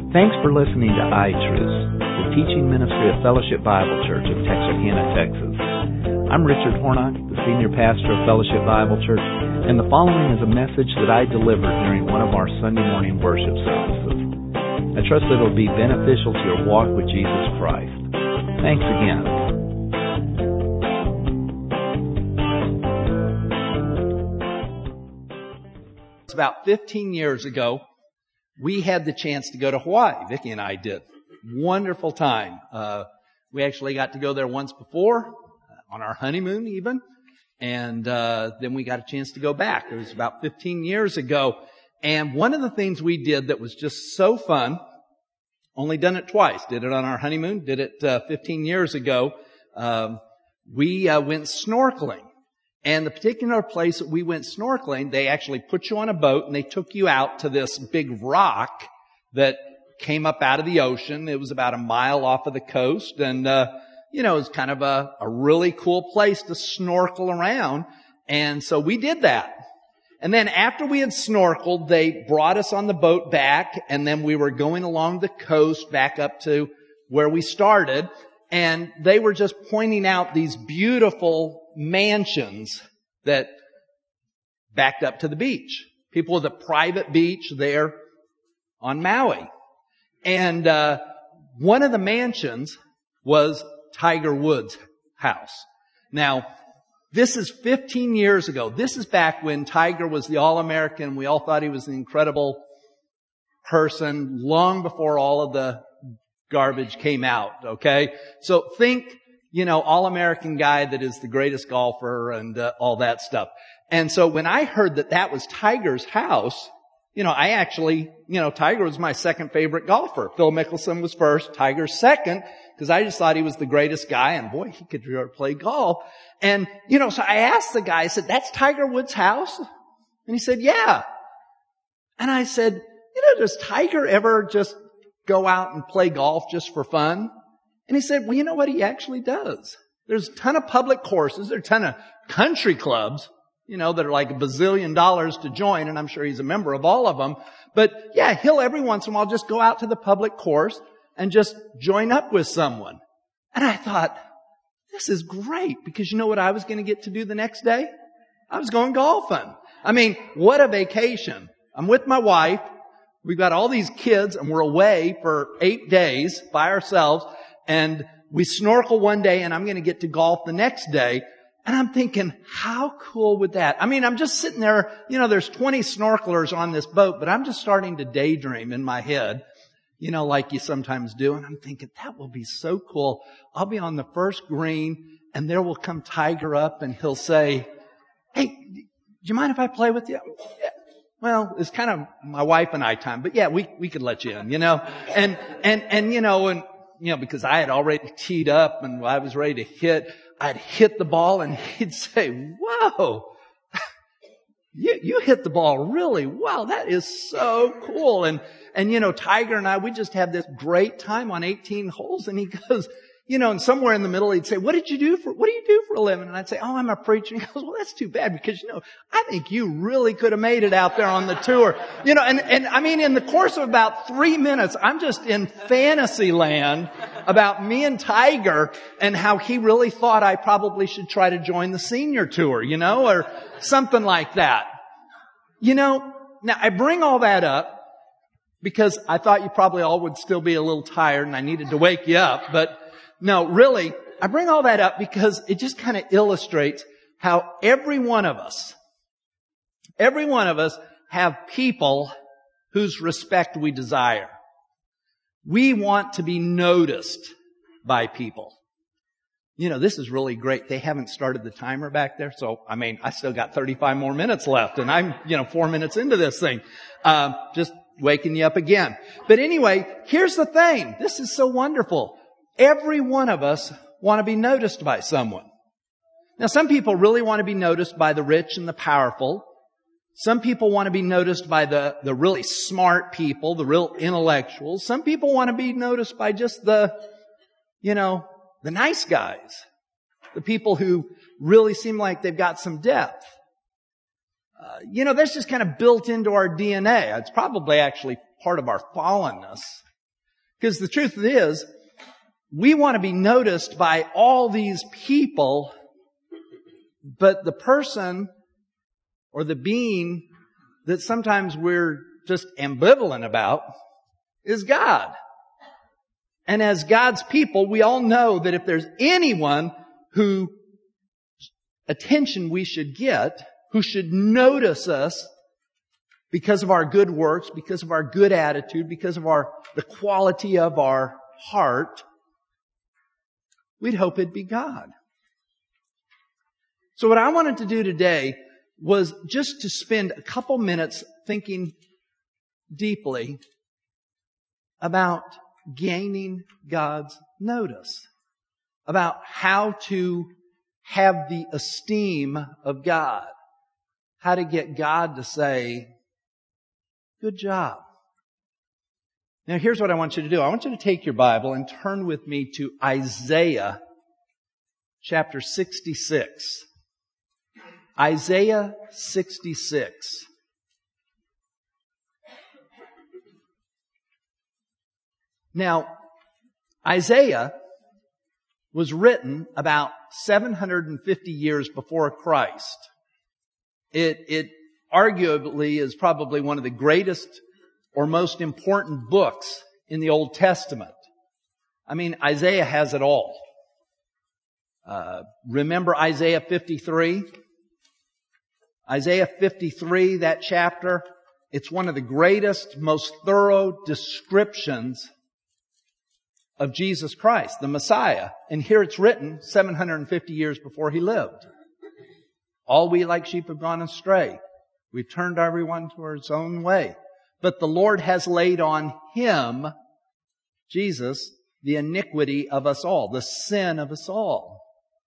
Thanks for listening to iTruth, the teaching ministry of Fellowship Bible Church of Texarkana, Texas. I'm Richard Hornock, the senior pastor of Fellowship Bible Church, and the following is a message that I delivered during one of our Sunday morning worship services. I trust that it will be beneficial to your walk with Jesus Christ. Thanks again. About 15 years ago, we had the chance to go to Hawaii. Vicki and I did. Wonderful time. We actually got to go there once before, on our honeymoon even, and then we got a chance to go back. It was about 15 years ago, and one of the things we did that was just so fun, only done it twice, did it on our honeymoon, did it 15 years ago, we went snorkeling. And the particular place that we went snorkeling, they actually put you on a boat and they took you out to this big rock that came up out of the ocean. It was about a mile off of the coast, and it was kind of a really cool place to snorkel around. And so we did that. And then after we had snorkeled, they brought us on the boat back, and then we were going along the coast back up to where we started, and they were just pointing out these beautiful mansions that backed up to the beach. People with a private beach there on Maui. And one of the mansions was Tiger Woods' house. Now, this is 15 years ago. This is back when Tiger was the All-American. We all thought he was an incredible person long before all of the garbage came out, okay? So think, All-American guy that is the greatest golfer and all that stuff. And so when I heard that that was Tiger's house, I actually, Tiger was my second favorite golfer. Phil Mickelson was first, Tiger second, because I just thought he was the greatest guy, and boy, he could play golf. And, so I asked the guy, I said, "That's Tiger Woods' house?" And he said, "Yeah." And I said, "Does Tiger ever just go out and play golf just for fun?" And he said, "Well, you know what? He actually does. There's a ton of public courses. There's a ton of country clubs, that are like $1 bazillion to join, and I'm sure he's a member of all of them. But yeah, he'll every once in a while just go out to the public course and just join up with someone." And I thought, this is great, because you know what I was going to get to do the next day? I was going golfing. I mean, what a vacation. I'm with my wife. We've got all these kids, and we're away for 8 days by ourselves. And we snorkel one day, and I'm going to get to golf the next day. And I'm thinking, how cool would that? I mean, I'm just sitting there, there's 20 snorkelers on this boat, but I'm just starting to daydream in my head, like you sometimes do. And I'm thinking, that will be so cool. I'll be on the first green, and there will come Tiger up, and he'll say, "Hey, do you mind if I play with you?" Yeah. Well, it's kind of my wife and I time, but yeah, we could let you in, and because I had already teed up and I was ready to hit, I'd hit the ball and he'd say, "Whoa, you hit the ball really well. That is so cool." And Tiger and I, we just had this great time on 18 holes, and he goes, and somewhere in the middle he'd say, what do you do for a living?" And I'd say, "Oh, I'm a preacher." And he goes, "Well, that's too bad, because, I think you really could have made it out there on the tour." And I mean, in the course of about 3 minutes, I'm just in fantasy land about me and Tiger and how he really thought I probably should try to join the senior tour, or something like that. Now I bring all that up because I thought you probably all would still be a little tired and I needed to wake you up, but no, really, I bring all that up because it just kind of illustrates how every one of us have people whose respect we desire. We want to be noticed by people. This is really great. They haven't started the timer back there, so, I still got 35 more minutes left, and I'm, 4 minutes into this thing. Just waking you up again. But anyway, here's the thing. This is so wonderful. Every one of us want to be noticed by someone. Now, some people really want to be noticed by the rich and the powerful. Some people want to be noticed by the really smart people, the real intellectuals. Some people want to be noticed by just the nice guys, the people who really seem like they've got some depth. That's just kind of built into our DNA. It's probably actually part of our fallenness. Because the truth is, we want to be noticed by all these people, but the person or the being that sometimes we're just ambivalent about is God. And as God's people, we all know that if there's anyone whose attention we should get, who should notice us because of our good works, because of our good attitude, because of the quality of our heart, we'd hope it'd be God. So what I wanted to do today was just to spend a couple minutes thinking deeply about gaining God's notice, about how to have the esteem of God, how to get God to say, good job. Now here's what I want you to do. I want you to take your Bible and turn with me to Isaiah chapter 66. Isaiah 66. Now, Isaiah was written about 750 years before Christ. It arguably is probably one of the greatest or most important books in the Old Testament. I mean, Isaiah has it all. Remember Isaiah 53? Isaiah 53, that chapter, it's one of the greatest, most thorough descriptions of Jesus Christ, the Messiah. And here it's written 750 years before He lived. All we like sheep have gone astray. We've turned everyone to his own way. But the Lord has laid on Him, Jesus, the iniquity of us all, the sin of us all.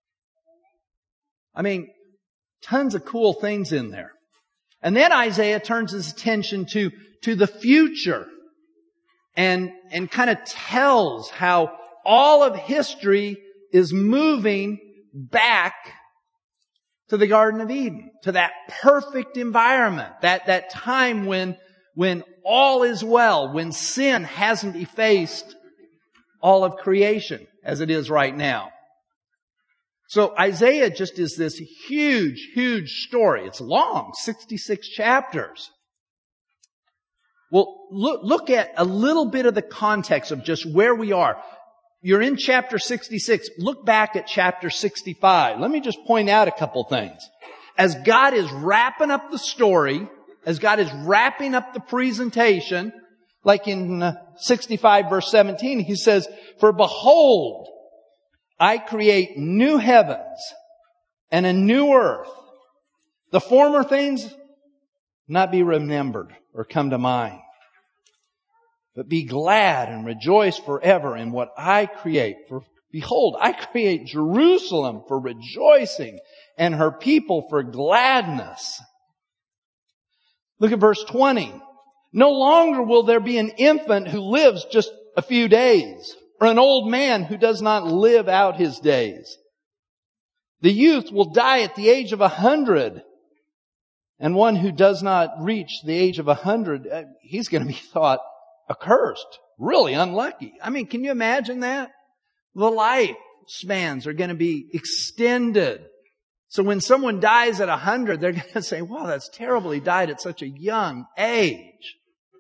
I mean, tons of cool things in there. And then Isaiah turns his attention to the future and kind of tells how all of history is moving back to the Garden of Eden, to that perfect environment, that time when all is well, when sin hasn't effaced all of creation as it is right now. So Isaiah just is this huge, huge story. It's long, 66 chapters. Well, look at a little bit of the context of just where we are. You're in chapter 66. Look back at chapter 65. Let me just point out a couple things. As God is wrapping up the story, as God is wrapping up the presentation, like in 65 verse 17, He says, "For behold, I create new heavens and a new earth. The former things not be remembered or come to mind. But be glad and rejoice forever in what I create. For behold, I create Jerusalem for rejoicing and her people for gladness." Look at verse 20. "No longer will there be an infant who lives just a few days, or an old man who does not live out his days. The youth will die at the age of 100, and one who does not reach the age of 100, he's going to be thought accursed, really unlucky." I mean, can you imagine that? The lifespans are going to be extended. So when someone dies at 100, they're going to say, "Wow, that's terrible. He died at such a young age."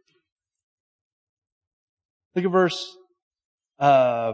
Look at verse a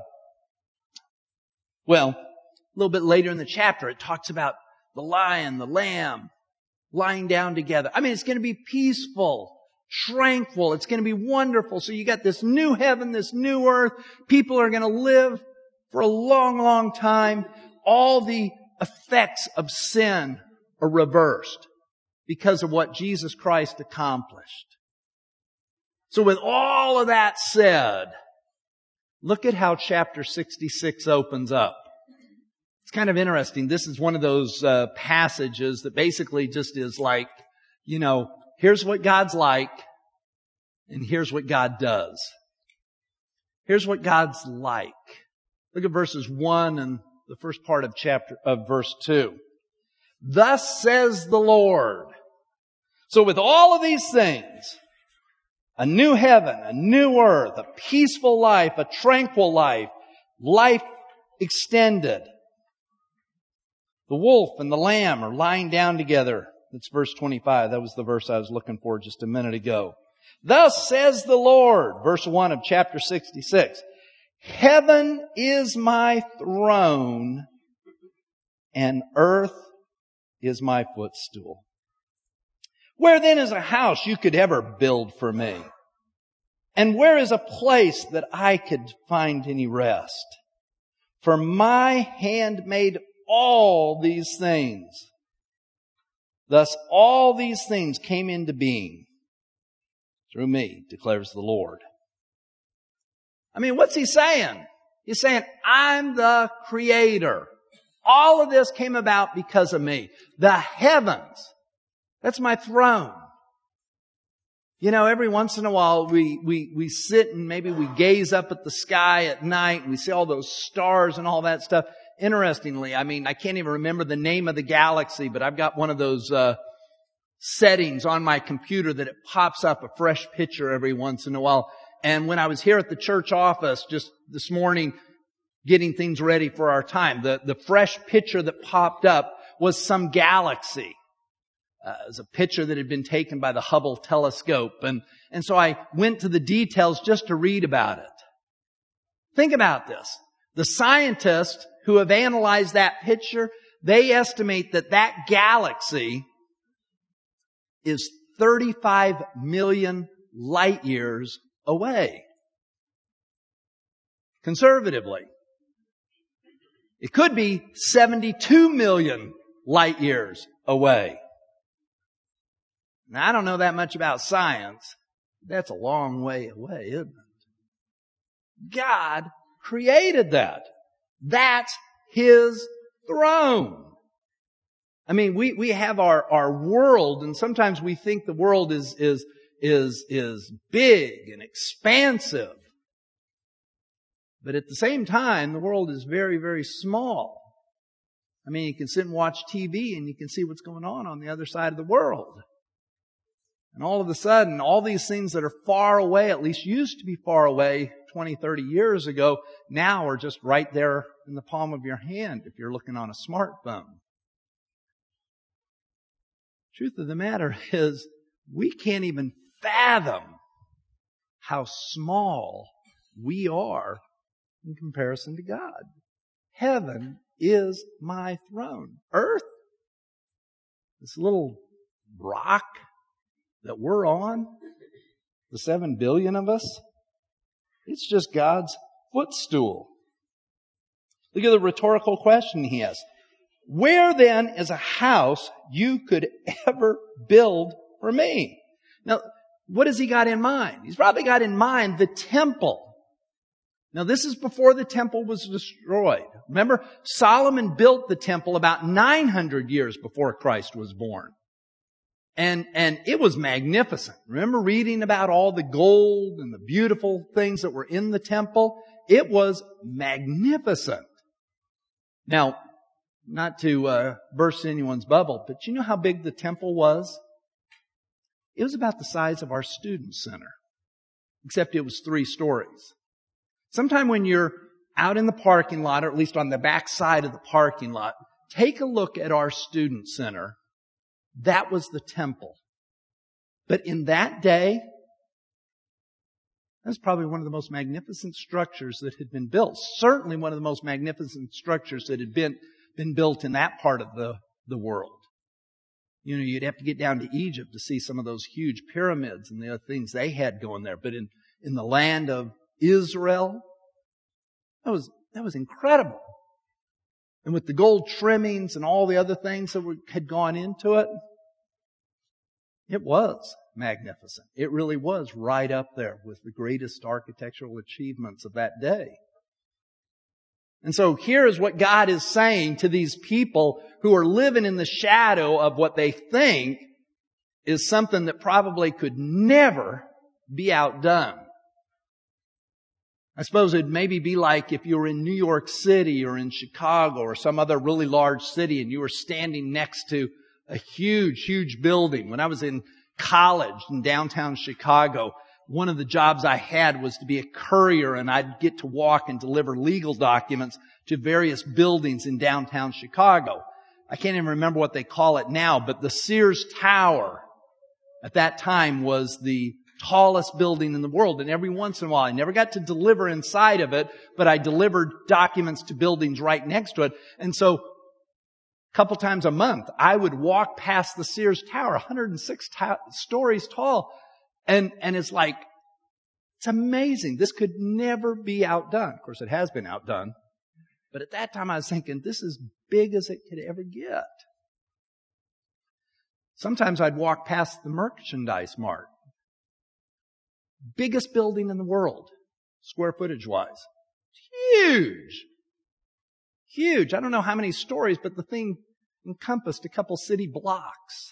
little bit later in the chapter, it talks about the lion, the lamb, lying down together. I mean, it's going to be peaceful, tranquil. It's going to be wonderful. So you got this new heaven, this new earth. People are going to live for a long, long time. All the effects of sin are reversed because of what Jesus Christ accomplished. So with all of that said, look at how chapter 66 opens up. It's kind of interesting. This is one of those passages that basically just is like, here's what God's like, and here's what God does. Here's what God's like. Look at verses 1 and the first part of verse 2. "Thus says the Lord." So with all of these things, A new heaven, a new earth, a peaceful life, a tranquil life, life extended. The wolf and the lamb are lying down together. That's verse 25. That was the verse I was looking for just a minute ago. Thus says the Lord, verse 1 of chapter 66. Heaven is my throne, and earth is my footstool. Where then is a house you could ever build for me? And where is a place that I could find any rest? For my hand made all these things. Thus all these things came into being through me, declares the Lord. I mean, what's he saying? He's saying, I'm the creator. All of this came about because of me. The heavens, that's my throne. You know, every once in a while we sit and maybe we gaze up at the sky at night and we see all those stars and all that stuff. Interestingly, I mean, I can't even remember the name of the galaxy, but I've got one of those settings on my computer that it pops up a fresh picture every once in a while. And when I was here at the church office just this morning getting things ready for our time, the fresh picture that popped up was some galaxy. It was a picture that had been taken by the Hubble telescope. And so I went to the details just to read about it. Think about this. The scientists who have analyzed that picture, they estimate that that galaxy is 35 million light years away. Conservatively. It could be 72 million light years away. Now, I don't know that much about science. That's a long way away, isn't it? God created that. That's His throne. I mean, we have our world, and sometimes we think the world is big and expansive. But at the same time, the world is very, very small. I mean, you can sit and watch TV and you can see what's going on the other side of the world. And all of a sudden, all these things that are far away, at least used to be far away 20, 30 years ago, now are just right there in the palm of your hand if you're looking on a smartphone. Truth of the matter is, we can't even fathom how small we are in comparison to God. Heaven is my throne. Earth, this little rock that we're on, the 7 billion of us, it's just God's footstool. Look at the rhetorical question he has. Where then is a house you could ever build for me? Now, what has he got in mind? He's probably got in mind the temple. Now, this is before the temple was destroyed. Remember, Solomon built the temple about 900 years before Christ was born. And it was magnificent. Remember reading about all the gold and the beautiful things that were in the temple? It was magnificent. Now, not to burst anyone's bubble, but you know how big the temple was? It was about the size of our student center, except it was 3 stories. Sometime when you're out in the parking lot, or at least on the back side of the parking lot, take a look at our student center. That was the temple. But in that day, that was probably one of the most magnificent structures that had been built. Certainly one of the most magnificent structures that had been built in that part of the world. You know, you'd have to get down to Egypt to see some of those huge pyramids and the other things they had going there. But in the land of Israel, that was incredible. And with the gold trimmings and all the other things that had gone into it, it was magnificent. It really was right up there with the greatest architectural achievements of that day. And so here is what God is saying to these people who are living in the shadow of what they think is something that probably could never be outdone. I suppose it'd maybe be like if you were in New York City or in Chicago or some other really large city and you were standing next to a huge, huge building. When I was in college in downtown Chicago, one of the jobs I had was to be a courier, and I'd get to walk and deliver legal documents to various buildings in downtown Chicago. I can't even remember what they call it now, but the Sears Tower at that time was the tallest building in the world. And every once in a while, I never got to deliver inside of it, but I delivered documents to buildings right next to it. And so a couple times a month, I would walk past the Sears Tower, 106 stories tall. And it's like, it's amazing. This could never be outdone. Of course, it has been outdone. But at that time, I was thinking, this is big as it could ever get. Sometimes I'd walk past the Merchandise Mart. Biggest building in the world, square footage wise. Huge. Huge. I don't know how many stories, but the thing encompassed a couple city blocks.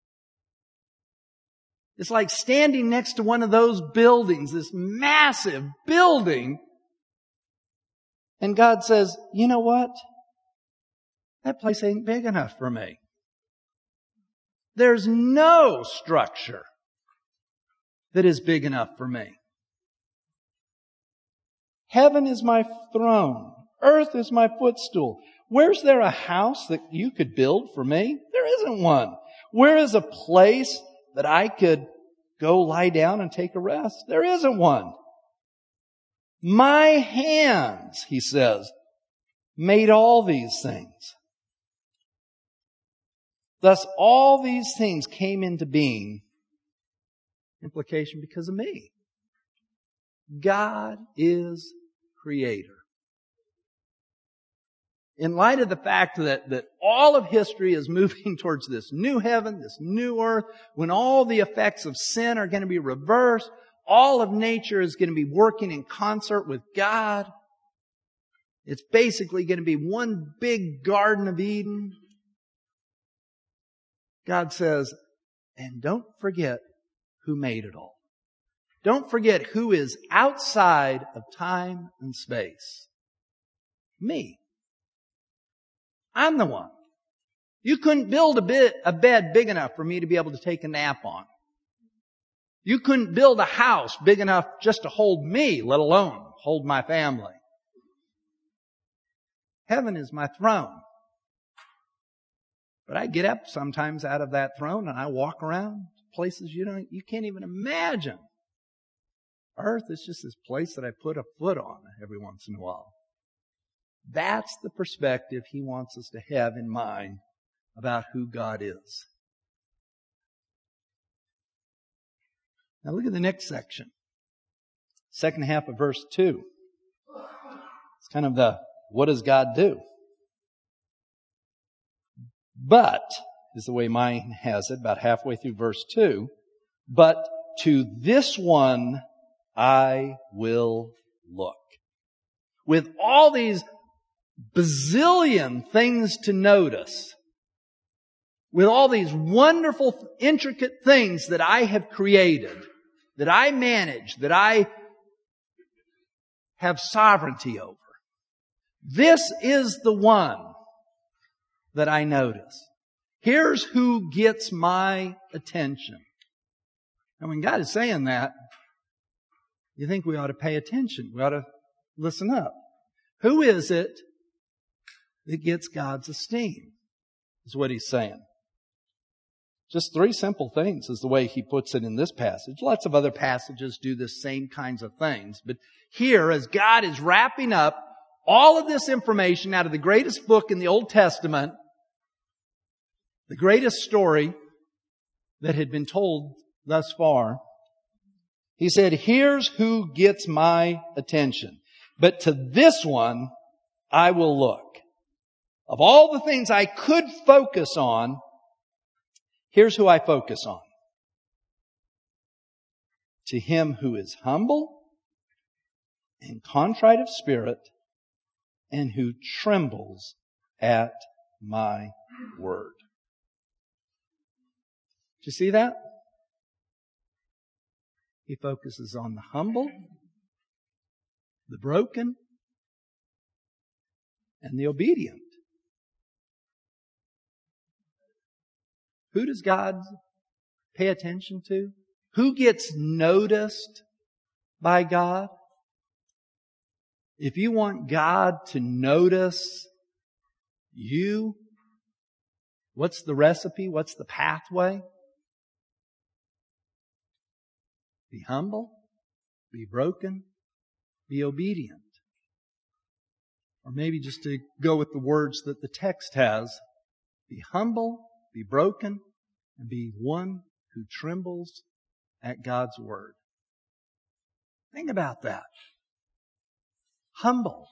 It's like standing next to one of those buildings, this massive building. And God says, you know what? That place ain't big enough for me. There's no structure that is big enough for me. Heaven is my throne. Earth is my footstool. Where's there a house that you could build for me? There isn't one. Where is a place that I could go lie down and take a rest? There isn't one. My hands, he says, made all these things. Thus, all these things came into being. Implication because of me. God is creator. In light of the fact that all of history is moving towards this new heaven, this new earth, when all the effects of sin are going to be reversed, all of nature is going to be working in concert with God. It's basically going to be one big Garden of Eden. God says, and don't forget who made it all. Don't forget who is outside of time and space. Me. I'm the one. You couldn't build a bed big enough for me to be able to take a nap on. You couldn't build a house big enough just to hold me, let alone hold my family. Heaven is my throne. But I get up sometimes out of that throne and I walk around places you can't even imagine. Earth is just this place that I put a foot on every once in a while. That's the perspective he wants us to have in mind about who God is. Now look at the next section. Second half of verse 2. It's kind of the, what does God do? But, is the way mine has it, about halfway through verse 2. But to this one I will look. With all these bazillion things to notice, with all these wonderful, intricate things that I have created, that I manage, that I have sovereignty over, this is the one that I notice. Here's who gets my attention. And when God is saying that, you think we ought to pay attention. We ought to listen up. Who is it that gets God's esteem? Is what he's saying. Just three simple things is the way he puts it in this passage. Lots of other passages do the same kinds of things. But here, as God is wrapping up all of this information out of the greatest book in the Old Testament, the greatest story that had been told thus far, he said, here's who gets my attention. But to this one, I will look. Of all the things I could focus on, here's who I focus on. To him who is humble and contrite of spirit and who trembles at my word. Do you see that? He focuses on the humble, the broken, and the obedient. Who does God pay attention to? Who gets noticed by God, if you want God to notice you, what's the recipe? What's the pathway? Be humble, be broken, be obedient. Or maybe just to go with the words that the text has, be humble, be broken, and be one who trembles at God's word. Think about that. Humble.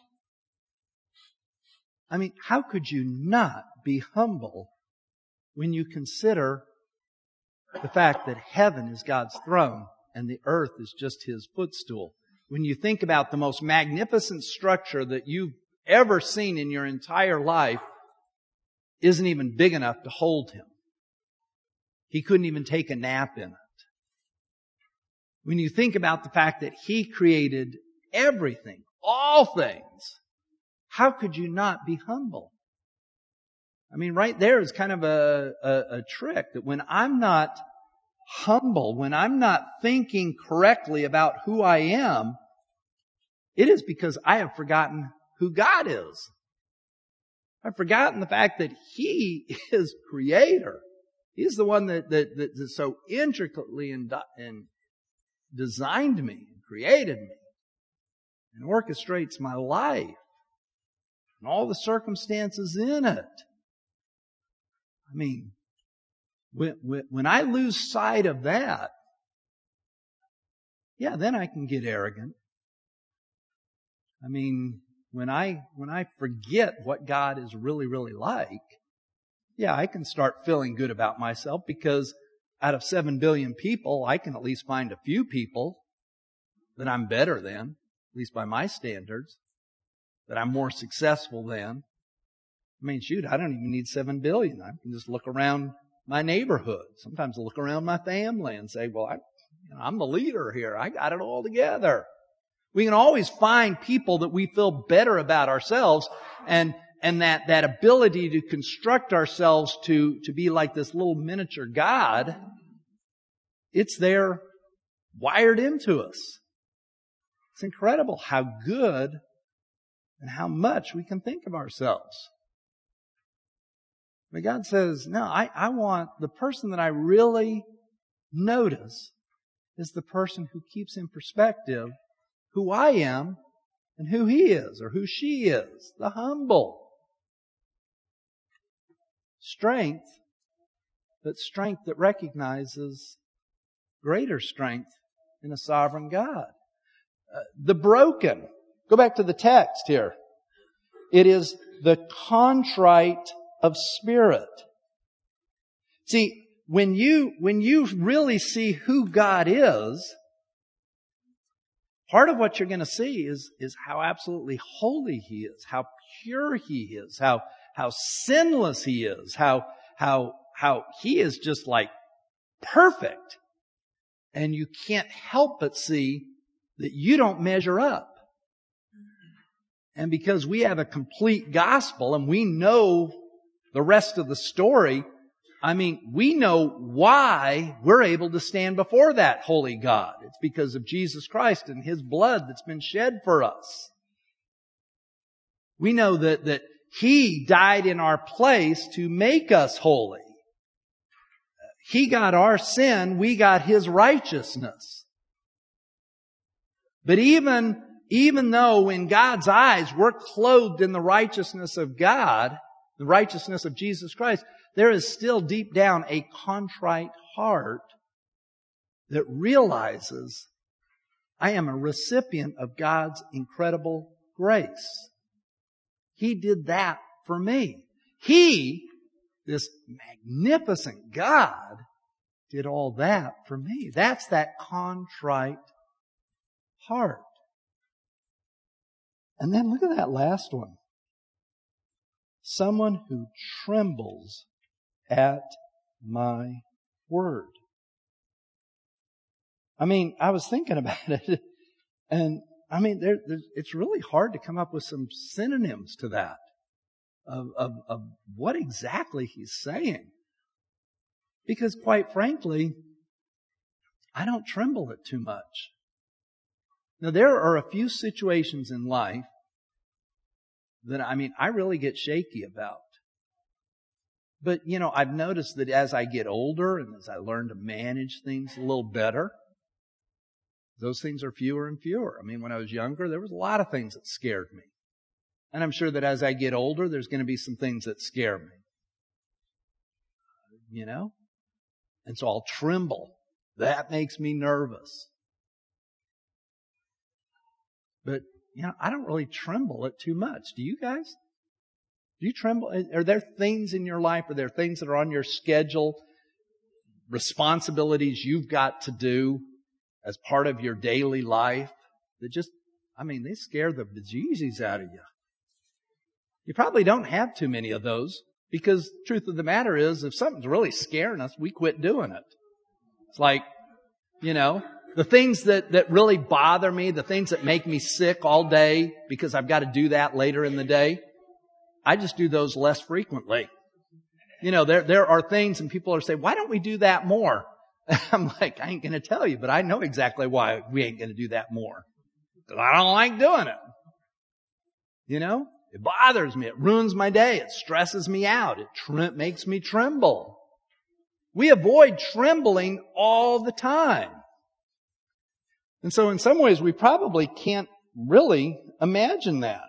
I mean, how could you not be humble when you consider the fact that heaven is God's throne and the earth is just His footstool? When you think about the most magnificent structure that you've ever seen in your entire life isn't even big enough to hold Him. He couldn't even take a nap in it. When you think about the fact that He created everything, all things, how could you not be humble? I mean, right there is kind of a trick that when I'm not humble, when I'm not thinking correctly about who I am, it is because I have forgotten who God is. I've forgotten the fact that He is Creator. He's the one that so intricately designed me, and created me, and orchestrates my life, and all the circumstances in it. I mean, when I lose sight of that, yeah, then I can get arrogant. I mean, when I forget what God is really, really like, yeah, I can start feeling good about myself because out of 7 billion people, I can at least find a few people that I'm better than, at least by my standards, that I'm more successful than. I mean, shoot, I don't even need 7 billion. I can just look around my neighborhood. Sometimes I look around my family and say, well, I'm the leader here. I got it all together. We can always find people that we feel better about ourselves, and that ability to construct ourselves to be like this little miniature God, it's there wired into us. It's incredible how good and how much we can think of ourselves. But God says, no, I want the person that I really notice is the person who keeps in perspective who I am and who he is or who she is, the humble. Strength, but strength that recognizes greater strength in a sovereign God. The broken. Go back to the text here. It is the contrite of spirit. See, when you really see who God is, part of what you're going to see is how absolutely holy He is, how pure He is, how sinless He is, how He is just like perfect. And you can't help but see that you don't measure up. And because we have a complete gospel and we know the rest of the story, I mean, we know why we're able to stand before that holy God. It's because of Jesus Christ and His blood that's been shed for us. We know that He died in our place to make us holy. He got our sin, we got His righteousness. But even though in God's eyes we're clothed in the righteousness of God, the righteousness of Jesus Christ, there is still deep down a contrite heart that realizes I am a recipient of God's incredible grace. He did that for me. He, this magnificent God, did all that for me. That's that contrite heart. And then look at that last one. Someone who trembles at my word. I mean, I was thinking about it, and I mean, it's really hard to come up with some synonyms to that of what exactly he's saying. Because quite frankly, I don't tremble at too much. Now, there are a few situations in life that, I really get shaky about. But, I've noticed that as I get older and as I learn to manage things a little better, those things are fewer and fewer. When I was younger, there was a lot of things that scared me. And I'm sure that as I get older, there's going to be some things that scare me. And so I'll tremble. That makes me nervous. But, I don't really tremble at too much. Do you guys? Do you tremble? Are there things in your life? Are there things that are on your schedule? Responsibilities you've got to do as part of your daily life that just, they scare the bejesus out of you. You probably don't have too many of those because the truth of the matter is if something's really scaring us, we quit doing it. It's like, the things that really bother me, the things that make me sick all day because I've got to do that later in the day, I just do those less frequently. There are things and people are saying, why don't we do that more? I'm like, I ain't going to tell you, but I know exactly why we ain't going to do that more. Because I don't like doing it. It bothers me. It ruins my day. It stresses me out. It makes me tremble. We avoid trembling all the time. And so in some ways, we probably can't really imagine that.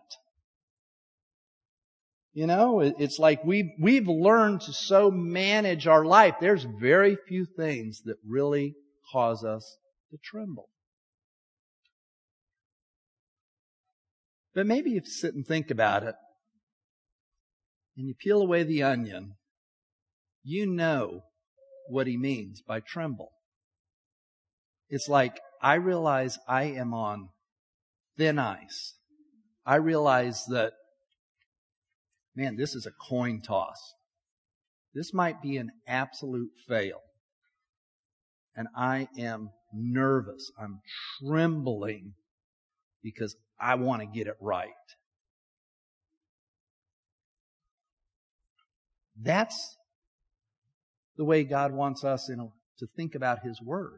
It's like we've learned to so manage our life. There's very few things that really cause us to tremble. But maybe if you sit and think about it, and you peel away the onion, you know what he means by tremble. It's like, I realize I am on thin ice. I realize that, man, this is a coin toss. This might be an absolute fail. And I am nervous. I'm trembling because I want to get it right. That's the way God wants us to think about His Word.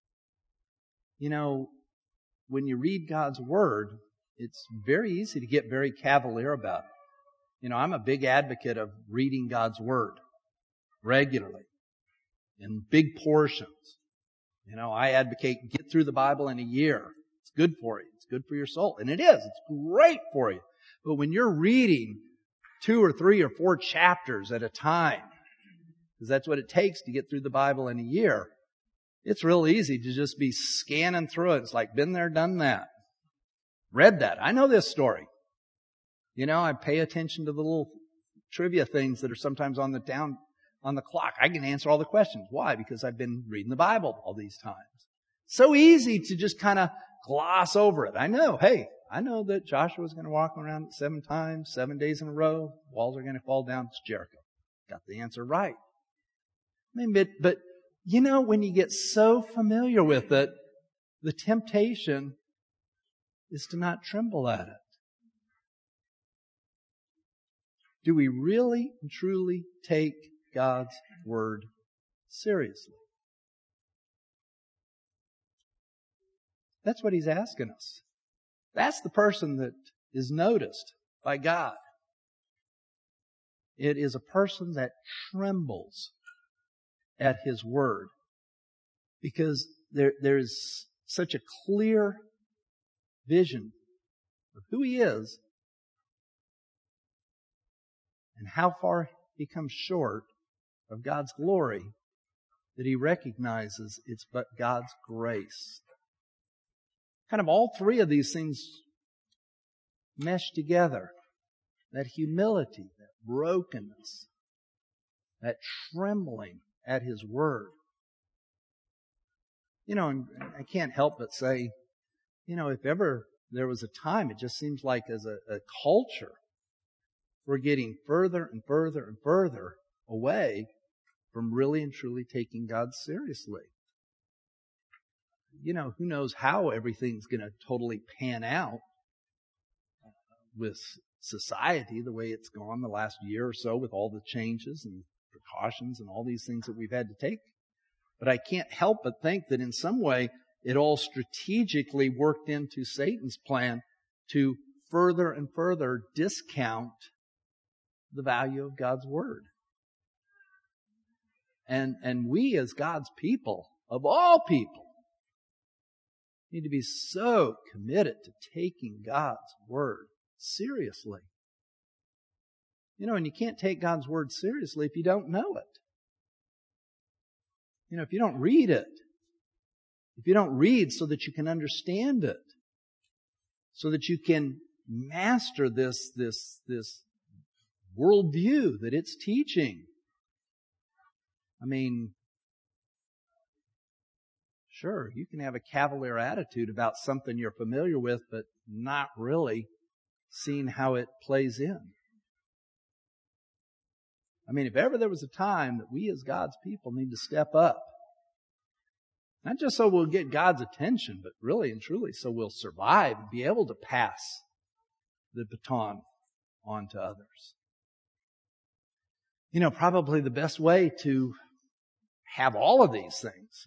When you read God's Word, it's very easy to get very cavalier about it. I'm a big advocate of reading God's Word regularly in big portions. I advocate get through the Bible in a year. It's good for you. It's good for your soul. And it is. It's great for you. But when you're reading 2 or 3 or 4 chapters at a time, because that's what it takes to get through the Bible in a year, it's real easy to just be scanning through it. It's like, been there, done that. Read that. I know this story. I pay attention to the little trivia things that are sometimes on the clock. I can answer all the questions. Why? Because I've been reading the Bible all these times. So easy to just kind of gloss over it. I know that Joshua is going to walk around 7 times, 7 days in a row. Walls are going to fall down. It's Jericho. Got the answer right. But when you get so familiar with it, the temptation is to not tremble at it. Do we really and truly take God's Word seriously? That's what He's asking us. That's the person that is noticed by God. It is a person that trembles at His Word because there's such a clear vision of who He is and how far He comes short of God's glory that He recognizes it's but God's grace. Kind of all 3 of these things mesh together. That humility, that brokenness, that trembling at His Word. And I can't help but say, if ever there was a time, it just seems like as a culture, we're getting further and further and further away from really and truly taking God seriously. Who knows how everything's going to totally pan out with society the way it's gone the last year or so with all the changes and precautions and all these things that we've had to take. But I can't help but think that in some way it all strategically worked into Satan's plan to further and further discount the value of God's Word. And we as God's people, of all people, need to be so committed to taking God's Word seriously. You know, and you can't take God's Word seriously if you don't know it. You know, if you don't read it, if you don't read so that you can understand it, so that you can master this worldview that it's teaching. I mean, sure, you can have a cavalier attitude about something you're familiar with, but not really seeing how it plays in. I mean, if ever there was a time that we as God's people need to step up, not just so we'll get God's attention, but really and truly so we'll survive and be able to pass the baton on to others. You know, probably the best way to have all of these things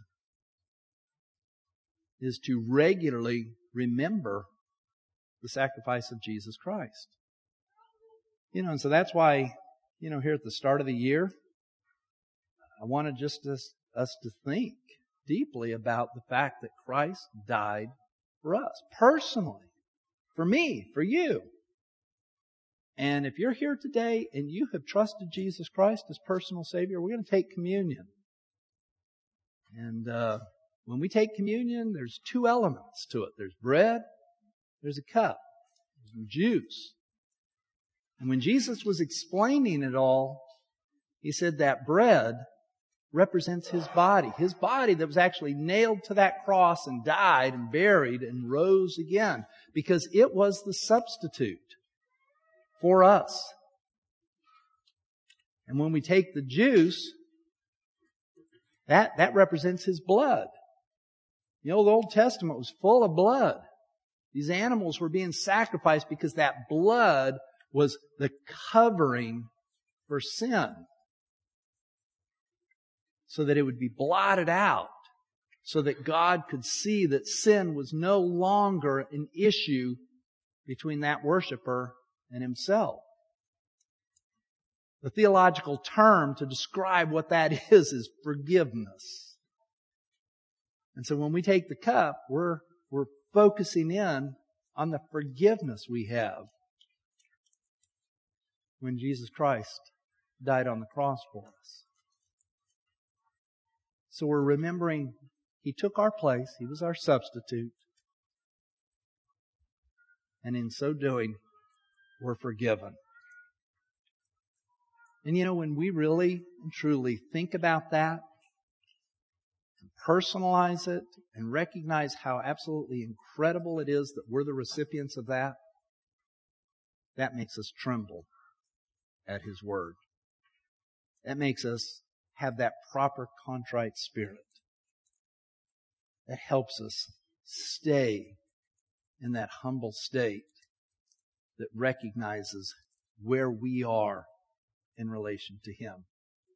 is to regularly remember the sacrifice of Jesus Christ. You know, and so that's why, you know, here at the start of the year, I wanted just us to think deeply about the fact that Christ died for us, personally, for me, for you. And if you're here today and you have trusted Jesus Christ as personal Savior, we're going to take communion. And when we take communion, there's two elements to it. There's bread, there's a cup, there's some juice. And when Jesus was explaining it all, He said that bread represents His body that was actually nailed to that cross and died and buried and rose again, because it was the substitute for us. And when we take the juice, that represents His blood. You know, the Old Testament was full of blood. These animals were being sacrificed because that blood was the covering for sin, so that it would be blotted out, so that God could see that sin was no longer an issue between that worshiper and Himself. The theological term to describe what that is forgiveness. And so when we take the cup, we're focusing in on the forgiveness we have when Jesus Christ died on the cross for us. So we're remembering He took our place. He was our substitute. And in so doing, we're forgiven. And you know, when we really and truly think about that, and personalize it, and recognize how absolutely incredible it is that we're the recipients of that, that makes us tremble at His Word. That makes us have that proper contrite spirit that helps us stay in that humble state that recognizes where we are in relation to Him.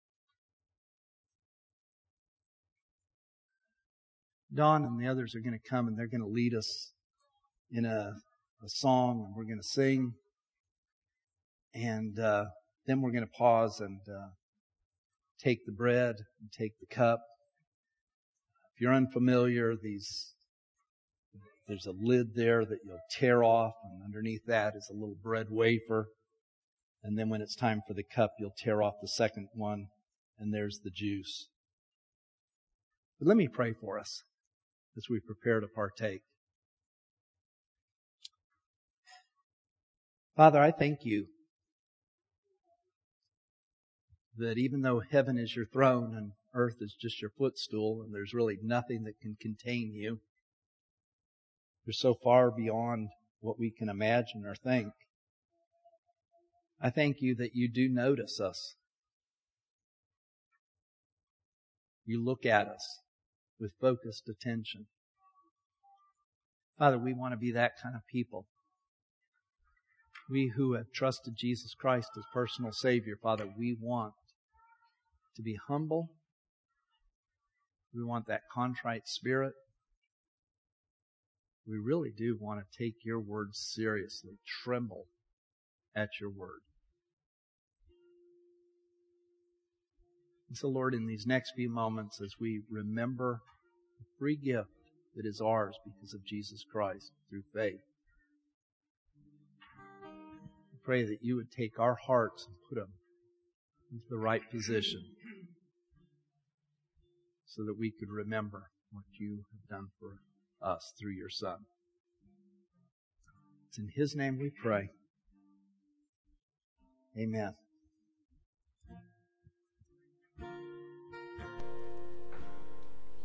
Don and the others are going to come and they're going to lead us in a song, and we're going to sing, and then we're going to pause and take the bread and take the cup. If you're unfamiliar, there's a lid there that you'll tear off, and underneath that is a little bread wafer. And then when it's time for the cup, you'll tear off the second one, and there's the juice. But let me pray for us as we prepare to partake. Father, I thank You that even though heaven is Your throne and earth is just Your footstool, and there's really nothing that can contain You, you're so far beyond what we can imagine or think. I thank You that You do notice us. You look at us with focused attention. Father, we want to be that kind of people. We who have trusted Jesus Christ as personal Savior, Father, we want to be humble. We want that contrite spirit. We really do want to take your word seriously, tremble at your word. And so, Lord, in these next few moments, as we remember the free gift that is ours because of Jesus Christ through faith, we pray that you would take our hearts and put them into the right position so that we could remember what you have done for us through your Son. It's in His name we pray. Amen.